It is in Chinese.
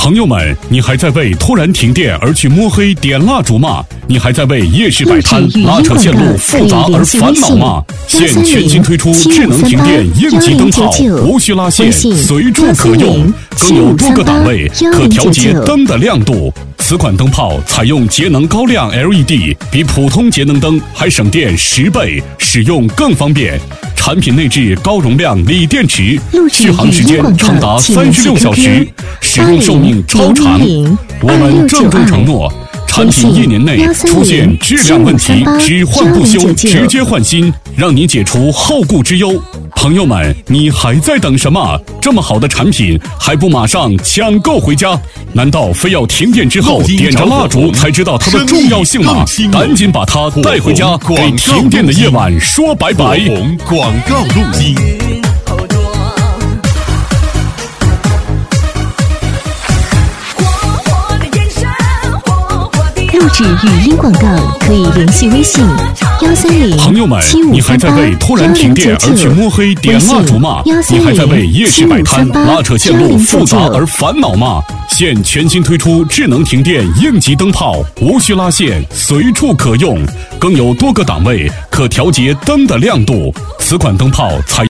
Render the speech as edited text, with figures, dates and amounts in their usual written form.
朋友们，你还在为突然停电而去摸黑点蜡烛吗？你还在为夜市摆摊拉扯线路复杂而烦恼吗？现全新推出智能停电应急灯泡，无需拉线，随处可用，更有多个档位可调节灯的亮度。此款灯泡采用节能高亮 LED， 比普通节能灯还省电10倍，使用更方便。产品内置高容量锂电池，续航时间长达36小时，使用寿命超长。我们郑重承诺，产品1年内出现质量问题，只换不修，直接换新，让你解除后顾之忧。朋友们，你还在等什么？这么好的产品还不马上抢购回家？难道非要停电之后点着蜡烛才知道它的重要性吗？赶紧把它带回家，给停电的夜晚说拜拜。 广告录音。 录制语音广告可以联系微信130。 朋友们，你还在为突然停电而去摸黑点蜡烛吗？你还在为夜市摆摊拉扯线路复杂而烦恼吗？现全新推出智能停电应急灯泡，无需拉线，随处可用，更有多个档位可调节灯的亮度。此款灯泡采